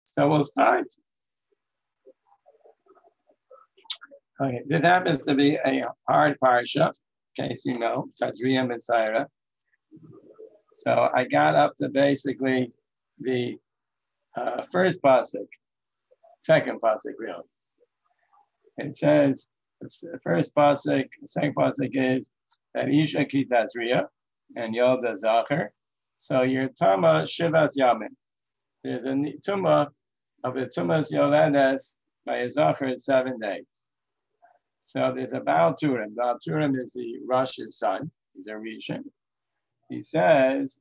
So we'll start. Okay, this happens to be a hard parsha, in case you know, Tazria Mitzayra. So I got up to basically the first pasuk, second pasuk really. It says, the first pasuk, the second pasuk is that Isha ki Tazria and Yolda Zacher. So your Tama Shivas Yamin. There's a Tuma of the Tumas Yoledes by a Zacher 7 days. So there's a Baal Turim. Baal Turim is the Rosh's son. He's a Rishon. He says,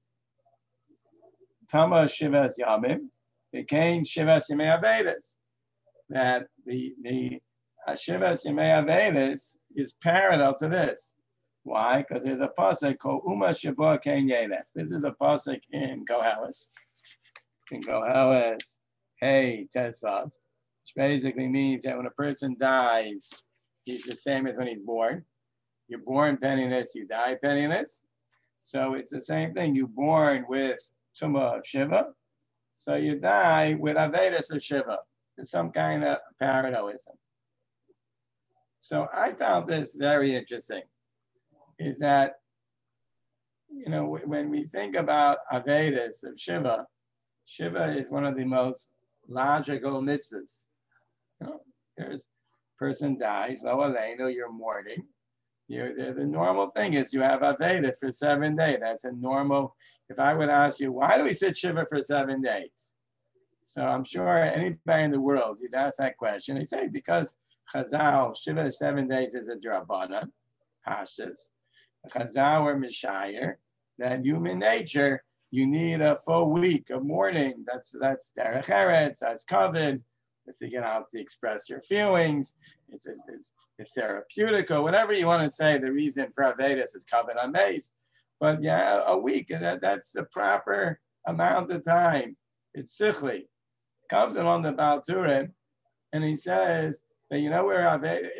Tama Shivas Yamim became Shivas Yemei Avedis. That the Shivas Yemei Avedis is parallel to this. Why? Because there's a pasuk called Uma Shabbat Ken Yelech. This is a pasuk in Koheles. In Koheles, hey, Tesvav, which basically means that when a person dies, he's the same as when he's born. You're born penniless, you die penniless. So it's the same thing. You're born with Tumah of Shiva, so you die with Avedis of Shiva. There's some kind of parallelism. So I found this very interesting, is that, you know, when we think about Avedis of Shiva, Shiva is one of the most logical mitzvahs. You know, there's person dies, lo aleinu, you're mourning. The normal thing is you have Avedis for 7 days. That's a normal. If I would ask you, why do we sit Shiva for 7 days? So I'm sure anybody in the world, you'd ask that question. They say, because Chazal, Shiva 7 days is a drabana, Hashtas. Chazal or Mishayer, that human nature, you need a full week of mourning. That's derech eretz, that's covered. It's to get out to express your feelings. It's therapeutic or whatever you want to say. The reason for Avedis is covered on base. But yeah, a week, that's the proper amount of time. It's sichli. Comes along the Baal Turim, and he says that you know where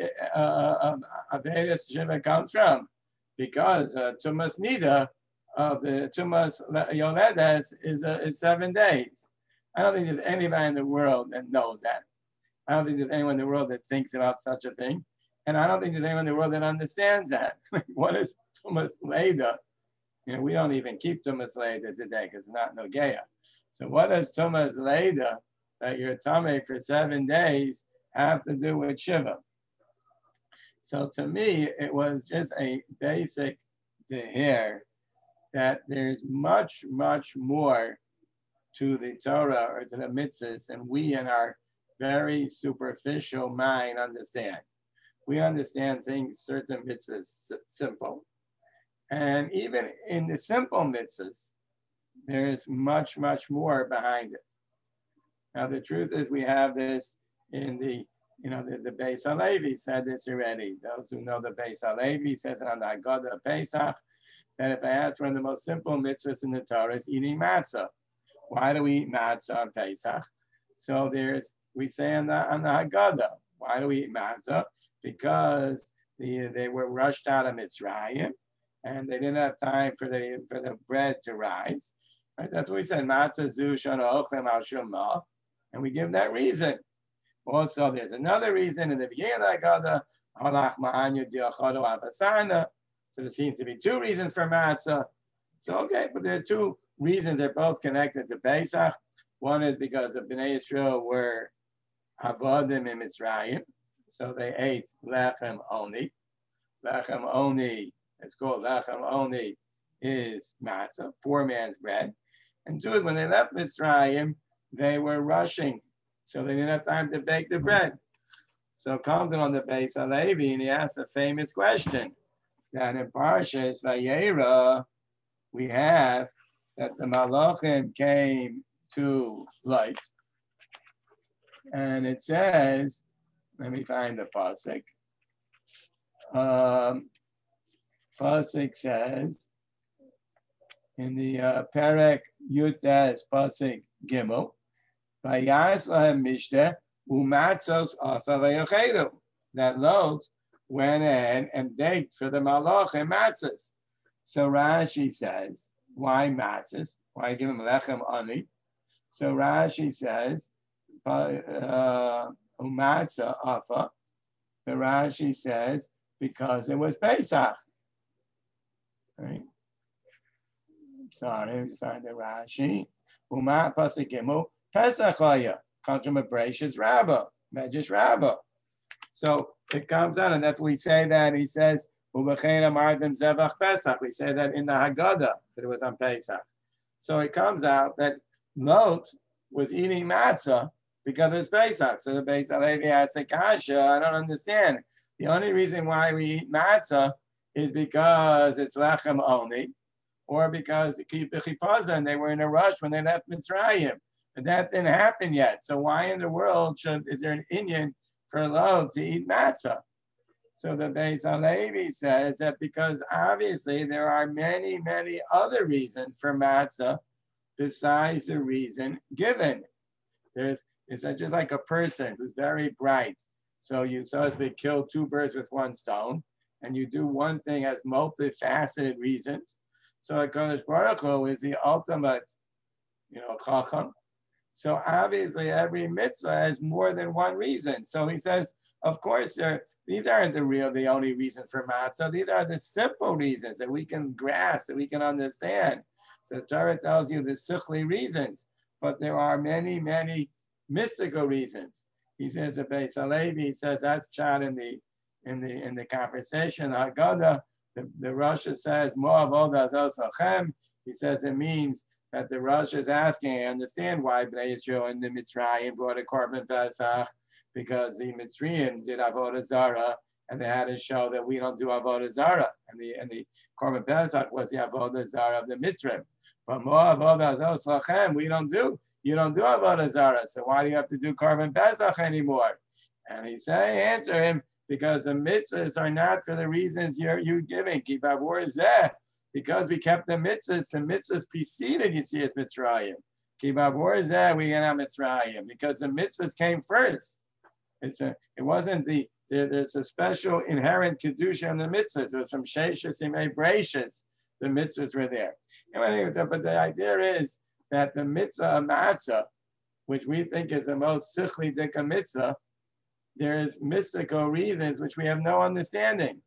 Avedis Shiva comes from? Because Tumas Nida of the Tumas Yoledes is 7 days. I don't think there's anybody in the world that knows that. I don't think there's anyone in the world that thinks about such a thing. And I don't think there's anyone in the world that understands that. What is Tumas Leda? You know, we don't even keep Tumas Leda today because it's not Nogeya. So what does Tumas Leda, that you're Tameh for 7 days, have to do with Shiva? So to me, it was just a basic to hear that there's much, much more to the Torah or to the mitzvahs, and we in our very superficial mind understand. We understand things, certain mitzvahs, simple. And even in the simple mitzvahs, there is much, much more behind it. Now, the truth is we have this in the Beis Halevi said this already. Those who know the Beis Halevi says it on the Haggadah of Pesach, that if I ask one of the most simple mitzvahs in the Torah is eating matzah. Why do we eat matzah on Pesach? So we say on the Haggadah, why do we eat matzah? Because they were rushed out of Mitzrayim and they didn't have time for the bread to rise. Right? That's what we said, matzah zu shana ochlem al shumma, and we give that reason. Also, there's another reason in the beginning of the Haggadah, halach ma'anyu diachadu avasana. So there seems to be 2 reasons for matzah. So okay, but there are 2 reasons. They're both connected to Pesach. One is because the Bnei Yisrael were avodim in Mitzrayim, so they ate lechem oni. Lechem oni, it's called lechem oni, is matzah, poor man's bread. And 2 is when they left Mitzrayim, they were rushing, so they didn't have time to bake the bread. So comes on the Beis Halevi and he asks a famous question. That in Parshas Vayera, we have that the Malachim came to light. And it says, let me find the pasuk. Pasuk says, in the Perek Yutes pasuk Gimel, Vayas lahem mishteh umatzos afa vayocheru. That Lot went in and baked for the malachim matzahs. So Rashi says, why matzahs? Why give him lechem ani? So Rashi says Umatzah afa. The Rashi says because it was Pesach. Right? Sorry, we find the Rashi. Umat Pasikimu Pesach Laya comes from a Bereshis Rabbah, Medrash Rabbah. So it comes out, and that's we say that he says Ubechein Amardim Zevach Pesach. We say that in the Haggadah that it was on Pesach. So it comes out that Lot was eating matzah because it's Pesach. So the Beis Halevi asks Kasha, I don't understand. The only reason why we eat matzah is because it's lechem only, or because and they were in a rush when they left Mitzrayim. But that didn't happen yet. So why in the world is there an Indian for Lot to eat matzah? So the Beis Halevi says that because obviously there are many, many other reasons for matzah besides the reason given. It's just like a person who's very bright. So you so to speak kill two birds with one stone, and you do one thing as multifaceted reasons. So HaKadosh Baruch Hu is the ultimate, chacham. So obviously every mitzvah has more than one reason. So he says, of course, these aren't the only reasons for matzah. These are the simple reasons that we can grasp, that we can understand. So the Torah tells you the sichli reasons, but there are many, many mystical reasons. He says the Beis Halevi, he says that's chat in the conversation. Haggadah, the Rasha says more avodah zosachem. He says it means that the Rasha is asking. I understand why Bnei Yisrael and the Mitzrayim brought a korban pesach, because the Mitzrayim did avodah zara, and they had to show that we don't do avodah zara, and the korban pesach was the avodah zara of the Mitzrayim. But more avodah zosachem, you don't do avodah zara, so why do you have to do korban pesach anymore? And he say, answer him, because the mitzvahs are not for the reasons you're giving. Ki bavor zeh, because we kept the mitzvahs preceded Yetzias Mitzrayim. Ki bavor zeh, we get Mitzrayim, because the mitzvahs came first. There's a special inherent kedusha in the mitzvahs. It was from Sheshis Yimei Bereshis. The mitzvahs were there. But the idea is that the mitzvah of matzah, which we think is the most sichli dika mitzvah, there is mystical reasons which we have no understanding.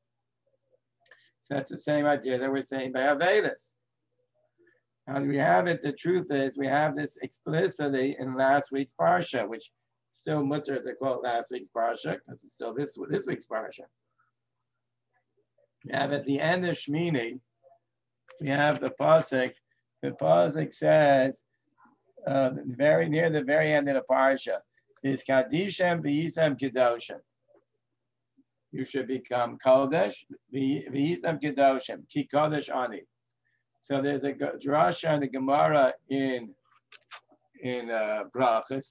So that's the same idea that we're saying by Avedis. How do we have it? The truth is we have this explicitly in last week's parsha, which still mutter to quote last week's parsha because it's still this week's parsha. We have at the end of Shmini, we have the pasuk. The pasuk says very near the very end of the parsha is Kadishem v'yisem kedoshim. You should become kodesh v'yisem kedoshim ki kodesh ani. So there's a drasha in the Gemara in Brachos,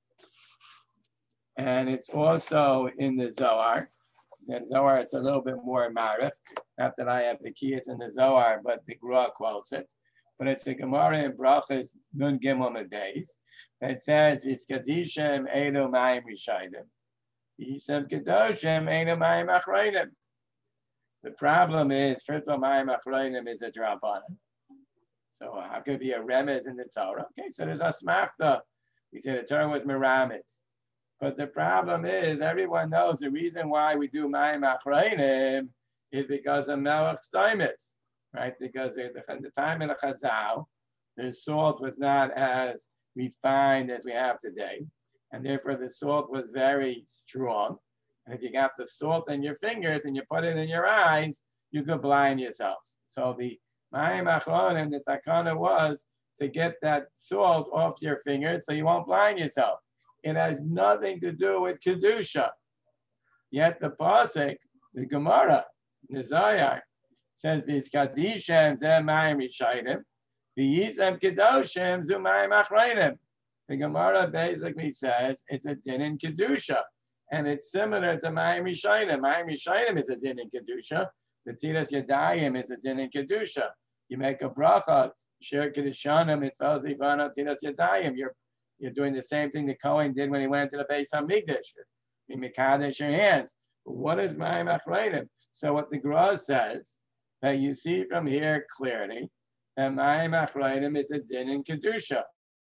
and it's also in the Zohar. The Zohar, it's a little bit more marif. Not that I have the keys in the Zohar, but the Gra quotes it. But it's a Gemara in Brachos Nun Gimel Medeis that says it's Kadishem Edo Mayim Rishayim. Yisem Kedoshim Edo Mayim Achrayim. The problem is, first of all, Mayim Achrayim is a drabanan. So how could it be a remez in the Torah? Okay, so there's a smachta. We say the Torah was meramis. But the problem is, everyone knows the reason why we do Mayim Achrayim is because of Melech Steimitz. Right, because at the time in the Chazal, the salt was not as refined as we have today, and therefore the salt was very strong. And if you got the salt in your fingers and you put it in your eyes, you could blind yourselves. So the Mayim Achronim, the takana was to get that salt off your fingers so you won't blind yourself. It has nothing to do with kedusha. Yet the pasuk, the Gemara, the Zohar, says these kadishem zemayim rishayim, v'yisem kedoshim zumayim achrayim. The Gemara basically says it's a din in kedusha, and it's similar to mayim rishayim. Mayim rishayim is a din in kedusha. The tilas yadayim is a din in kedusha. You make a bracha, shir kedushanim, it's velzivana tilas yadayim. You're doing the same thing the Kohen did when he went into the Beis Hamikdash. You mekadesh your hands. But what is mayim achrayim? So what the Gra says, that you see from here clearly that Mayim Achrayim is a din in Kedusha.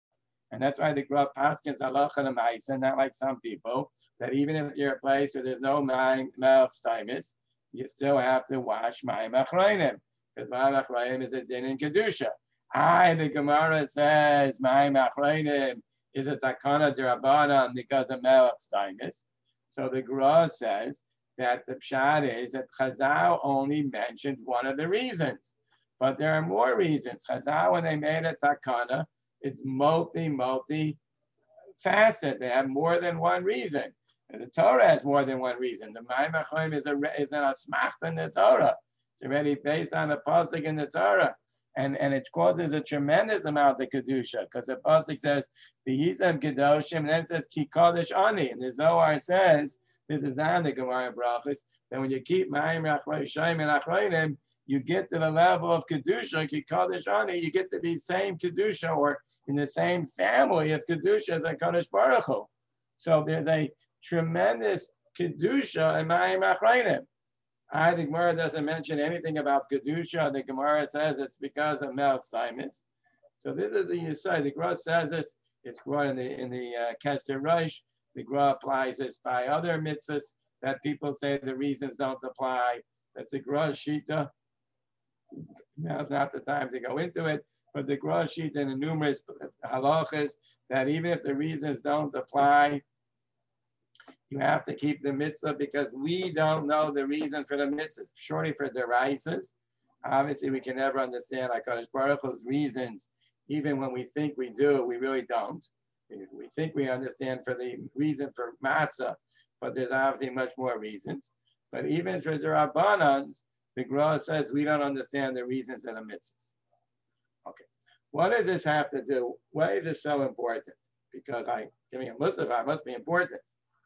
And that's why the Gra Paskins halacha l'maisa, not like some people, that even if you're a place where there's no mayim melech staimis, you still have to wash mayim achroinim, because mayim achroinim is a din in kedusha. The Gemara says mayim achroinim is a takana d'Rabbanan because of melech staimis. So the Gra says that the pshat is that Chazal only mentioned one of the reasons, but there are more reasons. Chazal, when they made a takana, it's multi-faceted. They have more than one reason. And the Torah has more than one reason. The Mayim HaCholim is an asmachta in the Torah. It's already based on a pasuk in the Torah. And it causes a tremendous amount of kedusha, because the pasuk says, V'yizem kedoshim, and then it says, Ki kodesh ani. And the Zohar says, this is not in the Gemara Brachos, that when you keep Mayim HaCholim and Achronim, you get to the level of Kedusha, Ki Kodesh Ani, you get to be same Kedusha or in the same family of Kedusha as a Kodesh Baruch Hu. So there's a tremendous Kedusha in Mayim Achronim. The Gemara doesn't mention anything about Kedusha. The Gemara says it's because of Melech Staimis. So this is the Yisai. The Gemara says this. It's brought in the Kester Rosh. The Gemara applies this by other mitzvahs that people say the reasons don't apply. That's the Gemara Shita. Now's not the time to go into it, but the Gra Shita and the numerous halachas that even if the reasons don't apply, you have to keep the mitzvah because we don't know the reason for the mitzvah. Shortly for deraisas, obviously we can never understand HaKadosh Baruch Hu's reasons. Even when we think we do, we really don't. We think we understand for the reason for matzah, but there's obviously much more reasons. But even for the Rabbanans, the Gra says we don't understand the reasons of the mitzvahs. Okay, what does this have to do? Why is this so important? Because give me a mitzvah, it must be important.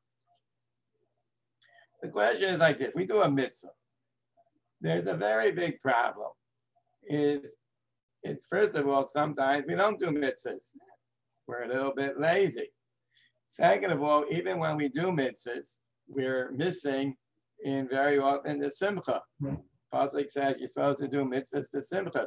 The question is like this: we do a mitzvah. There's a very big problem. It's first of all, sometimes we don't do mitzvahs. We're a little bit lazy. Second of all, even when we do mitzvahs, we're missing in very often the simcha. Pasuk says you're supposed to do mitzvahs to simcha.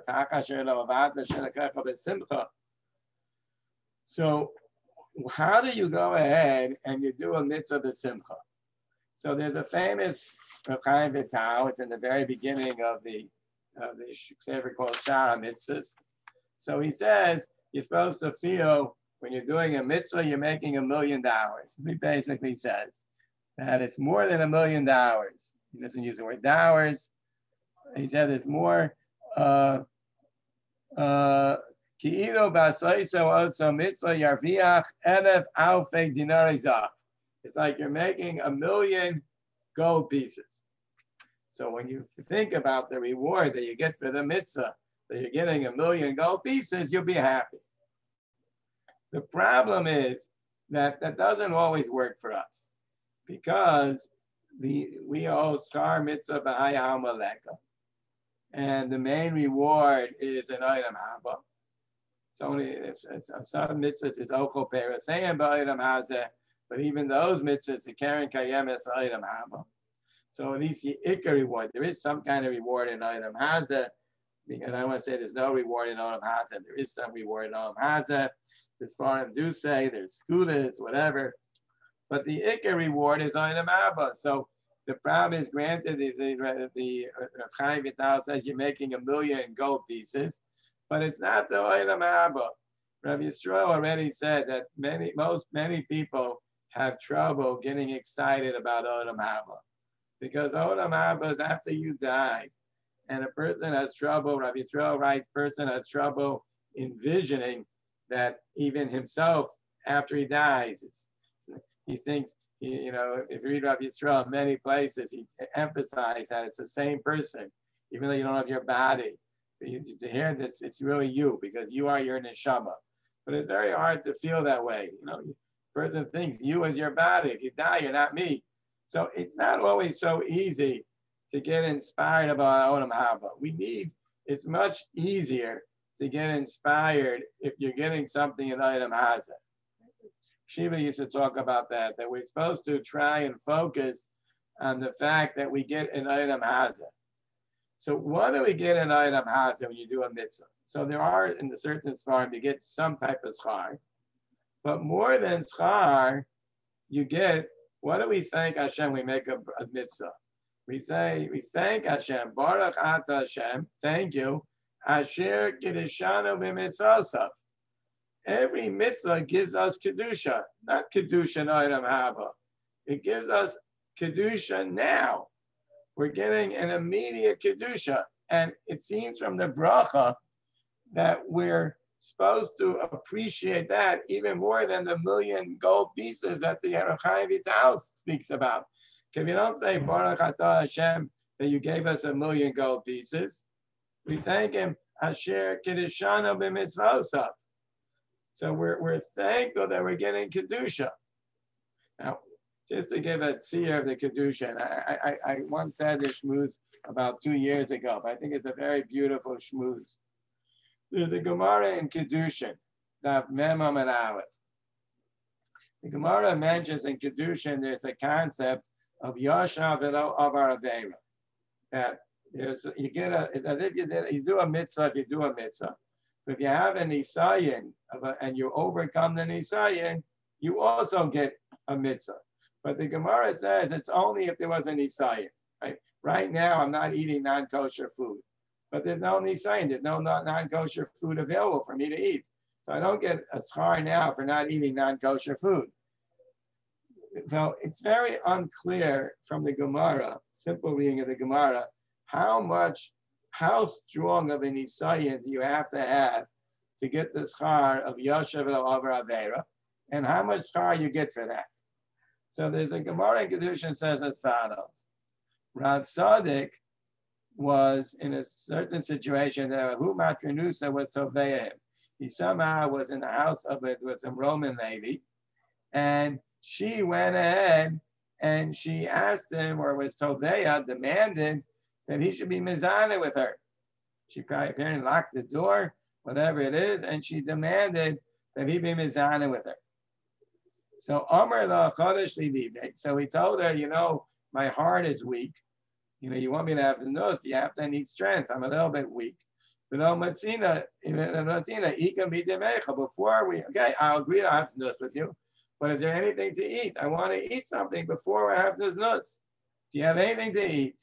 So how do you go ahead and you do a mitzvah to simcha? So there's a famous Rav Chaim Vital. It's in the very beginning of the sefer called Shara Mitzvahs. So he says you're supposed to feel when you're doing a mitzvah, you're making $1 million. He basically says that it's more than $1 million. He doesn't use the word dollars. He says it's more. Ki'ilo ba'soiso also mitzvah yarviach elef alfei dinari zah. It's like you're making 1 million gold pieces. So when you think about the reward that you get for the mitzvah, that you're getting 1 million gold pieces, you'll be happy. The problem is that doesn't always work for us because we owe Star Mitzvah B'Hai Maleka. And the main reward is an item haba. Some mitzvahs is Oko Peraseyim B'Item Hazeh, but even those mitzvahs, the Karen Kayem is item haba. So at least the Ikka reward, there is some kind of reward in item hazeh, because I don't want to say there's no reward in item hazeh. There is some reward in item hazeh. As far as do say, there's skudas, whatever. But the Ikka reward is item haba. So the problem is, granted, the Chaim Vital says you're making 1 million gold pieces, but it's not the item haba. Rabbi Yisrael already said that many people have trouble getting excited about item haba. Because Olam Haba is after you die. And a person has trouble, Rabbi Yisrael writes, person has trouble envisioning that even himself, after he dies, he thinks, if you read Rabbi Yisrael in many places, he emphasizes that it's the same person, even though you don't have your body. To hear this, it's really you, because you are your neshama. But it's very hard to feel that way. The person thinks you as your body. If you die, you're not me. So it's not always so easy to get inspired about Olam Haba. It's much easier to get inspired if you're getting something in Olam Hazeh. Shiva used to talk about that we're supposed to try and focus on the fact that we get in Olam Hazeh. So what do we get in Olam Hazeh when you do a mitzvah? So there are, in the certain farm, you get some type of schar. But more than schar, you get, what do we thank Hashem? We make a mitzvah. We thank Hashem, Baruch Ata Hashem, thank you, Asher Kiddishanu b'mitzvosav. Every mitzvah gives us kedusha, not kedusha noidam haba. It gives us kedusha now. We're getting an immediate kedusha, and it seems from the bracha that we're supposed to appreciate that even more than the 1,000,000 gold pieces that the Orach Chaim Vital speaks about. If you don't say Baruch Atah Hashem that you gave us 1,000,000 gold pieces, we thank Him Asher Kiddishanu b'mitzvosav. So we're thankful that we're getting kedusha. Now, just to give a tzir of the kedusha, and I once had this shmooze about 2 years ago, but I think it's a very beautiful shmooze. There's a Gemara in Kedushin, Daf Mem Amud Aleph. The Gemara mentions in Kedushin there's a concept of Yashav of our Aveira. That it's as if you do a mitzvah, if you do a mitzvah. But if you have an Nisayin and you overcome the Nisayin, you also get a mitzvah. But the Gemara says it's only if there was a Nisayin. Right now, I'm not eating non-kosher food. But there's no nisayin, there's no non-kosher food available for me to eat. So I don't get a schar now for not eating non-kosher food. So it's very unclear from the Gemara, simple reading of the Gemara, how strong of a nisayin do you have to get the schar of Yashav over Aveira, and how much schar you get for that. So there's a Gemara in Kedushin says as follows. Rav Tzaddik was in a certain situation that who Matrinusa was Soveya him. He somehow was in the house of it with some Roman lady, and she went ahead and she asked him, or was Soveya demanded that he should be mizana with her. She probably apparently locked the door, whatever it is, and she demanded that he be mizana with her. So Amar la Chodesh Lidibek. So he told her, my heart is weak. You want me to have the nose, you have to need strength. I'm a little bit weak. But before I'll agree to have the nose with you. But is there anything to eat? I want to eat something before I have this nose. Do you have anything to eat?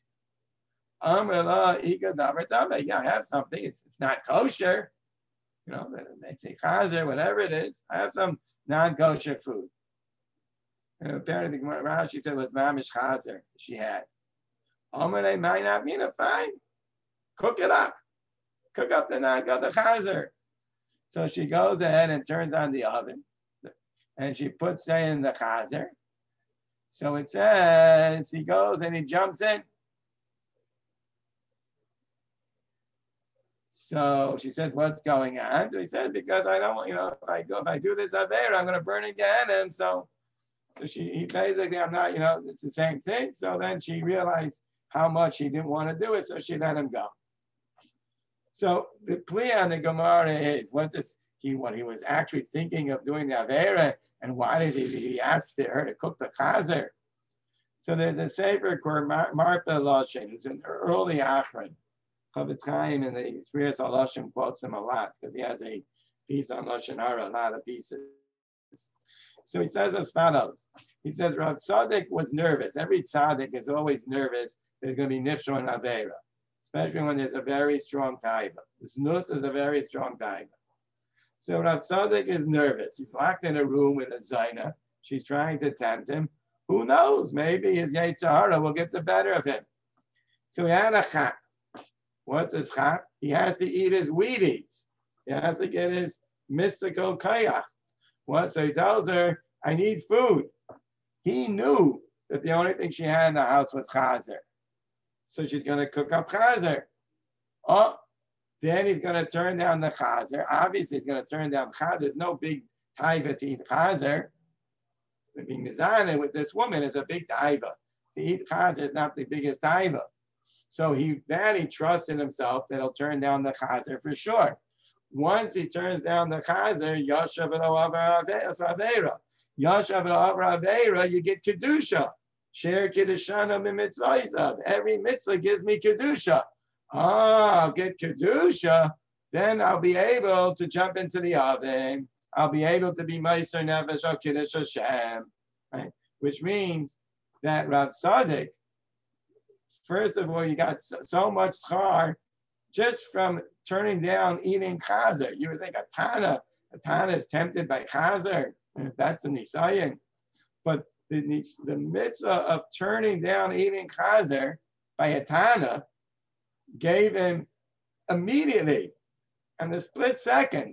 Yeah, I have something. It's not kosher. They say chazer, whatever it is. I have some non-kosher food. And apparently the Rashi said it was mamish chazer she had. They might not mean it, fine. Cook it up. Cook up the chazer. So she goes ahead and turns on the oven. And she puts in the chazer. So it says he goes and he jumps in. So she says, what's going on? So he says, because I don't, if I do this Aveira, I'm going to burn again. So he basically, I'm not, it's the same thing. So then she realized how much he didn't want to do it, so she let him go. So the plea on the Gemara is, what he was actually thinking of doing the Aveira, and why did he ask her to cook the chazer? So there's a sefer called Marpa Loshen, who's an early Achron. Chavetz Chaim in the Sfiras HaLoshen quotes him a lot, because he has a piece on Loshen Hara, a lot of pieces. So he says as follows. He says, Rav Tzaddik was nervous. Every tzaddik is always nervous. There's going to be nifshon and aveira, especially when there's a very strong taiva. This nus is a very strong taiva. So Rav Tzaddik is nervous. He's locked in a room with a zayna. She's trying to tempt him. Who knows? Maybe his Yetzer Hara will get the better of him. So he had a chap. What's his chap? He has to eat his Wheaties. He has to get his mystical kayach. So he tells her, I need food. He knew that the only thing she had in the house was chazer. So she's going to cook up chazer. Then he's going to turn down the chazer. Obviously, he's going to turn down chazer. There's no big taiva to eat chazer. Being mizana with this woman is a big taiva. To eat chazer is not the biggest taiva. So he trusts in himself that he'll turn down the chazer for sure. Once he turns down the chazer, Yashav v'lo aveira. Yashav v'lo aveira, you get kedusha. Share Kiddishana b'mitzvah. Every mitzvah gives me kedusha. I'll get kedusha, then I'll be able to jump into the oven I'll be able to be Meiser Nefesh al Kiddush Hashem, right? Which means that Rav Tzaddik, first of all, you got so much schar just from turning down eating chazer. You would think a Tana is tempted by chazer. That's a nisayin. But the mitzvah of turning down eating chazer by a Tana gave him immediately, in the split second,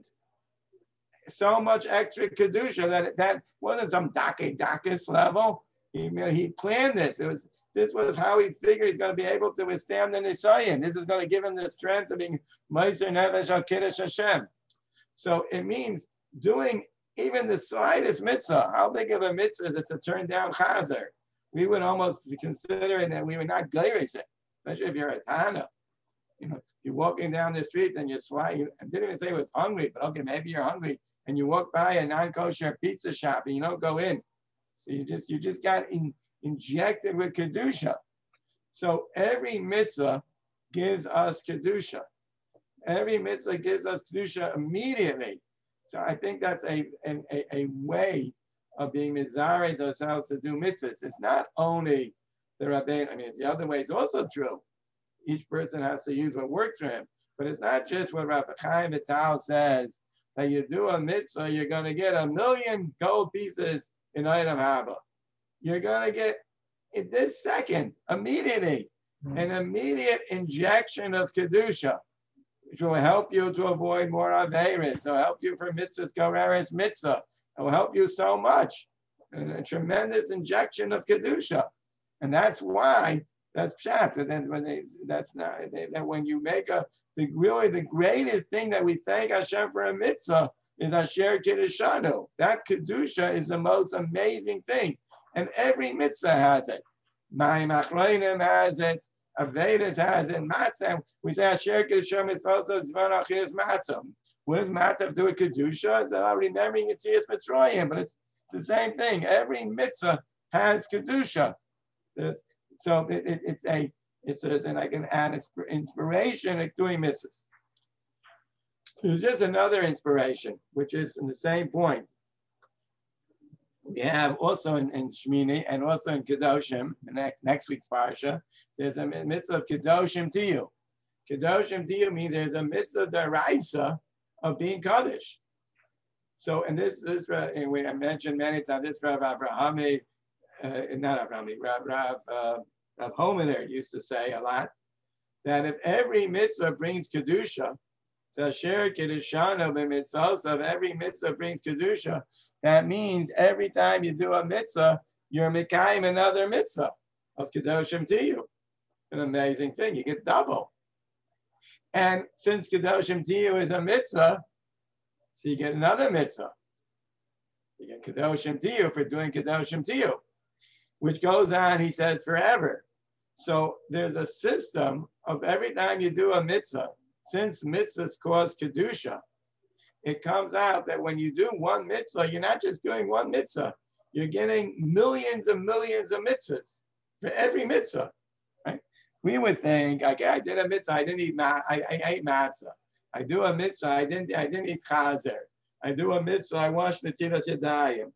so much extra kedusha that wasn't some dakis level. He planned this. This was how he figured he's going to be able to withstand the nisayin. This is going to give him the strength of being Meiser Nefesh al Kiddush Hashem. So it means doing even the slightest mitzvah. How big of a mitzvah is it to turn down chazer? We would almost consider it that we would not geiris it, especially if you're a Tana. You're walking down the street and you're sliding. I didn't even say it was hungry, but okay, maybe you're hungry and you walk by a non-kosher pizza shop and you don't go in. So you just got injected with kedusha. So every mitzvah gives us kedusha. Every mitzvah gives us kedusha immediately. So I think that's a way of being mizares ourselves to do mitzvahs. It's not only the Rabbein. I mean, the other way is also true. Each person has to use what works for him. But it's not just what Rabbi Chaim Vital says, that you do a mitzvah, you're going to get 1,000,000 gold pieces in Olam Haba. You're going to get, in this second, immediately, an immediate injection of Kedusha, which will help you to avoid more Averis. It will help you for mitzvahs, Goreres mitzvah. It will help you so much. A tremendous injection of Kedusha. And that's why, that's pshat. And then when you make really the greatest thing that we thank Hashem for a mitzvah is Asher Kiddushanu. That Kedusha is the most amazing thing. And every mitzvah has it. Ma'im Achronim has it. Avedas has it. Matzah. We say Asher Kiddushanu mitzvot zvan achilas matzah. What does matzah do with Kedusha? It's about remembering Yetzias Mitzrayim, but it's the same thing. Every mitzvah has Kedusha. So it's and I can add inspiration at doing mitzvahs. There's just another inspiration, which is in the same point. We have also in Shmini and also in Kedoshim, the next week's parsha, there's a mitzvah of Kedoshim to you. Kedoshim to you means there's a mitzvah deraisa of being Kaddish. So, and this I mentioned many times, this Rav Avrahami, not Avrahami, Rav Homener used to say a lot, that if every mitzvah brings Kedusha, so Asher Kiddushanu b'mitzvos, of every mitzvah brings Kedusha, that means every time you do a mitzvah, you're Mekayim another mitzvah of Kedoshim to you. An amazing thing, you get double. And since Kedoshim to you is a mitzvah, so you get another mitzvah. You get Kedoshim to you for doing Kedoshim to you, which goes on, he says, forever. So there's a system of every time you do a mitzvah, since mitzvahs cause Kedusha, it comes out that when you do one mitzvah, you're not just doing one mitzvah, you're getting millions and millions of mitzvahs for every mitzvah. Right? We would think, okay, I did a mitzvah, I didn't eat I ate matzah. I do a mitzvah, I didn't eat chazer. I do a mitzvah, I wash netilas yadayim.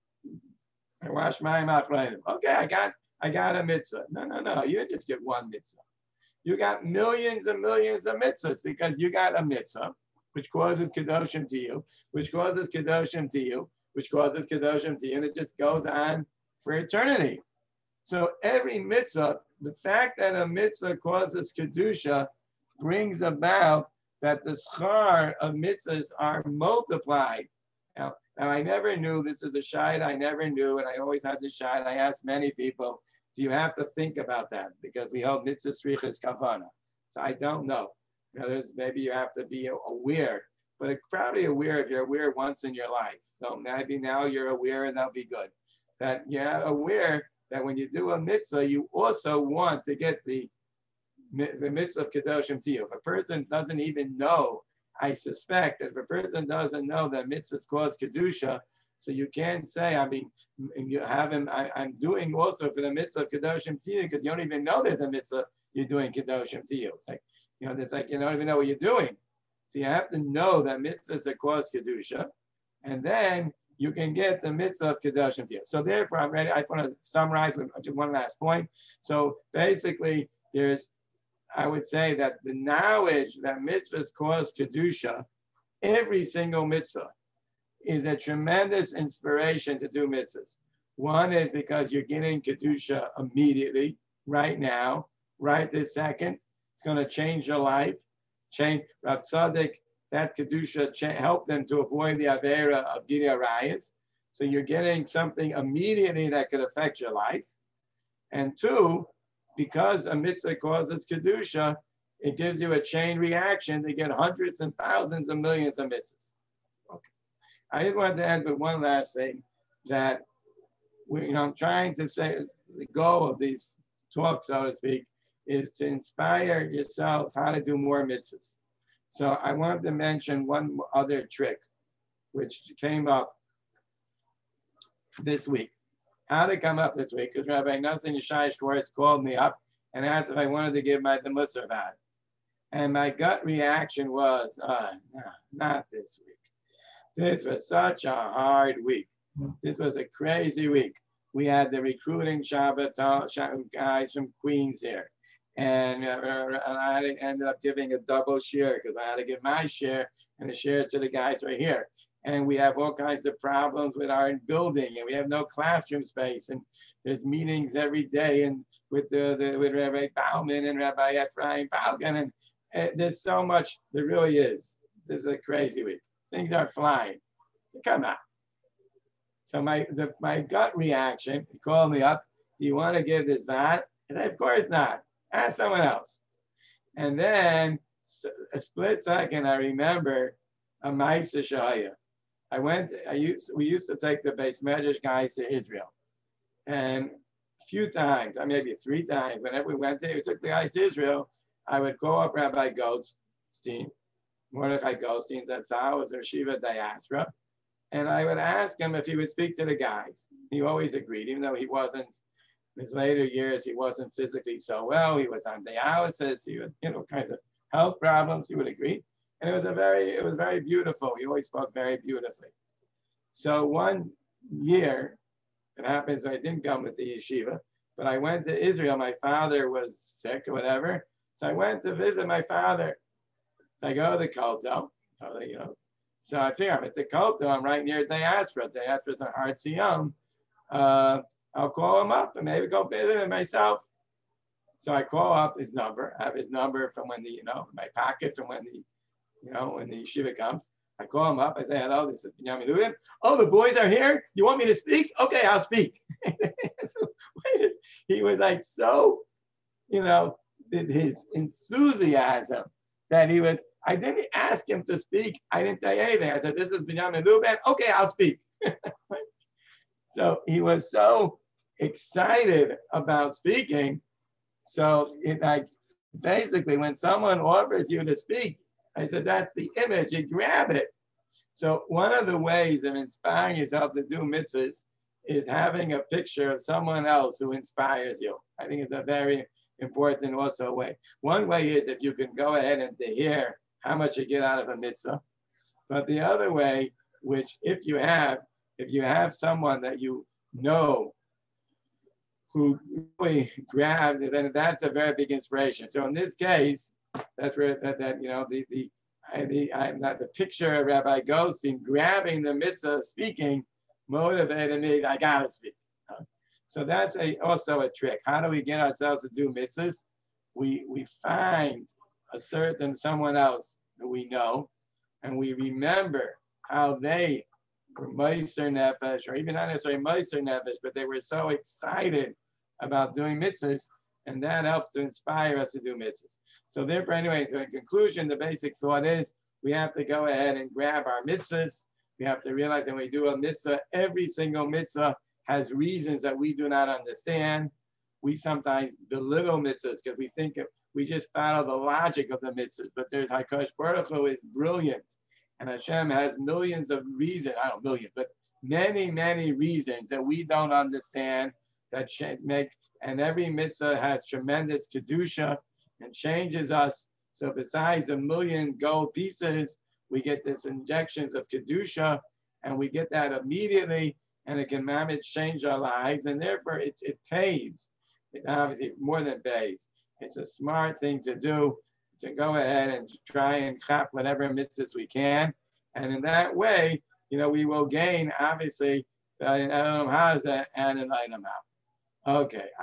I wash my machleinim. Okay, I got a mitzvah. No, you didn't just get one mitzvah. You got millions and millions of mitzvahs because you got a mitzvah, which causes Kedoshim to you, which causes Kedoshim to you, which causes Kedoshim to you, and it just goes on for eternity. So every mitzvah, the fact that a mitzvah causes Kedusha brings about that the schar of mitzvahs are multiplied. Now I never knew, this is a shayla I never knew, and I always had this shayla. I asked many people, do you have to think about that? Because we hold mitzvah srichas kavana. So I don't know. Maybe you have to be aware, but probably aware if you're aware once in your life. So maybe now you're aware and that'll be good. That you're aware that when you do a mitzvah, you also want to get the mitzvah of Kedoshim to you. If a person doesn't even know, I suspect that if a person doesn't know that mitzvahs cause Kedusha, so you can't say, you have him, I'm doing also for the mitzvah of Kedoshim to you, because you don't even know there's a mitzvah you're doing Kedoshim to you. It's like, it's like you don't even know what you're doing. So you have to know that mitzvahs that cause Kedusha. And then you can get the mitzvah of Kedoshim to you. So therefore, I'm ready. I want to summarize with one last point. So basically, I would say that the knowledge that mitzvahs cause Kedusha, every single mitzvah, is a tremendous inspiration to do mitzvahs. One is because you're getting Kedusha immediately, right now, right this second. It's going to change your life. Change Rav Tzaddik, that Kedusha helped them to avoid the Avera of Gidei Arayos. So you're getting something immediately that could affect your life. And two, because a mitzvah causes Kedusha, it gives you a chain reaction to get hundreds and thousands of millions of mitzvahs. Okay. I just wanted to end with one last thing that I'm trying to say the goal of these talks, so to speak, is to inspire yourselves how to do more mitzvahs. So I wanted to mention one other trick, which came up this week. How to come up this week? Because Rabbi Nosson Yeshai Schwartz called me up and asked if I wanted to give the Musar Vat. And my gut reaction was, no, not this week. This was such a hard week. This was a crazy week. We had the recruiting Shabbat guys from Queens here. And I ended up giving a double share because I had to give my share and a share to the guys right here. And we have all kinds of problems with our building, and we have no classroom space. And there's meetings every day, and with Rabbi Bauman and Rabbi Ephraim Balgan, and there's so much. There really is. This is a crazy week. Things are flying. So come on. So my gut reaction, he called me up. Do you want to give this back? I said, of course not. Ask someone else. And then a split second, I remember a Ma'aser Shahaya. We used to take the Beis Medrash guys to Israel. And a few times, maybe 3 times, whenever we went there, we took the guys to Israel, I would call up Rabbi Goldstein, Mordechai Goldstein, that's how was their Shiva Diaspora. And I would ask him if he would speak to the guys. He always agreed, even though he wasn't, in his later years, he wasn't physically so well. He was on dialysis. He had, kinds of health problems. He would agree. And it was very beautiful. He always spoke very beautifully. So one year, it happens I didn't come with the yeshiva, but I went to Israel. My father was sick or whatever. So I went to visit my father. So I go to the Kotel, So I figure I'm at the Kotel. I'm right near Diaspora. Diaspora's on Har Zion. I'll call him up and maybe go visit him myself. So I call up his number. I have his number from when my pocket from when the yeshiva comes. I call him up. I say, hello, this is Binyamin Lubin. Oh, the boys are here? You want me to speak? Okay, I'll speak. So, he was like so, his enthusiasm that I didn't ask him to speak. I didn't say anything. I said, this is Binyamin Lubin. Okay, I'll speak. So he was so excited about speaking. So basically when someone offers you to speak, I said, that's the image, you grab it. So one of the ways of inspiring yourself to do mitzvahs is having a picture of someone else who inspires you. I think it's a very important also way. One way is if you can go ahead and to hear how much you get out of a mitzvah. But the other way, which if you have someone that you know who really grabbed, then that's a very big inspiration. So in this case, that's where the picture of Rabbi Goldstein grabbing the mitzvah speaking motivated me. I gotta speak. So that's also a trick. How do we get ourselves to do mitzvahs? We find someone else that we know, and we remember how they were Meiser Nefesh, or even not necessarily Meiser Nefesh, but they were so excited about doing mitzvahs, and that helps to inspire us to do mitzvahs. So therefore, anyway, in conclusion, the basic thought is we have to go ahead and grab our mitzvahs. We have to realize that when we do a mitzvah, every single mitzvah has reasons that we do not understand. We sometimes belittle mitzvahs because we just follow the logic of the mitzvahs, but there's HaKadosh Baruch Hu is brilliant. And Hashem has millions of reasons, I don't know millions, but many, many reasons that we don't understand that make, and every mitzvah has tremendous Kedusha and changes us. So besides a million gold pieces, we get this injections of Kedusha, and we get that immediately, and it can change our lives, and therefore it pays. It obviously more than pays. It's a smart thing to do, to go ahead and try and chop whatever mitzvahs we can, and in that way, we will gain obviously in Olam Hazeh and in Olam Haba. Okay.